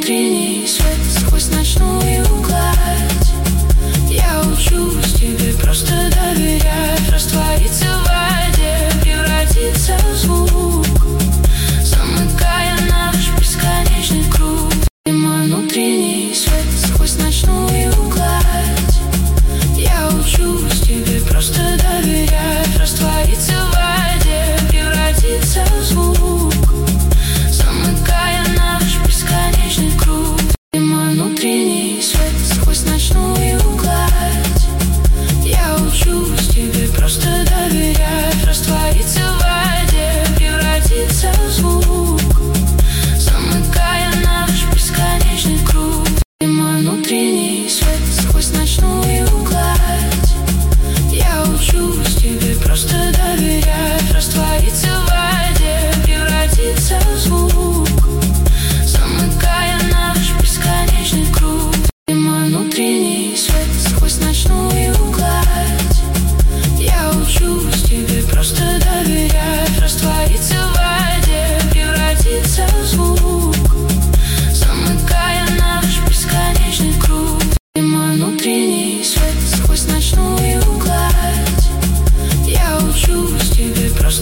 внутренний свет сквозь ночную гладь. Я учусь тебе просто доверять, раствориться в воде, превратиться в звук, замыкая наш бесконечный круг. Ты мой внутренний свет сквозь ночную гладь. Я учусь тебе просто доверять, раствориться в воде, превратиться в звук, замыкая наш бесконечный круг. Ты мой внутренний свет сквозь ночную гладь. Я учусь тебе просто доверять, раствориться в воде, превратиться в звук, замыкая наш бесконечный круг. Ты мой внутренний свет сквозь ночную гладь. Я учусь тебе просто доверять, раствориться в воде, превратиться в звук, замыкая наш бесконечный круг. Ты мой внутренний свет сквозь ночную гладь. Я учусь тебе просто доверять, раствориться в воде, превратиться в звук, замыкая наш бесконечный круг. Ты мой внутренний свет сквозь ночную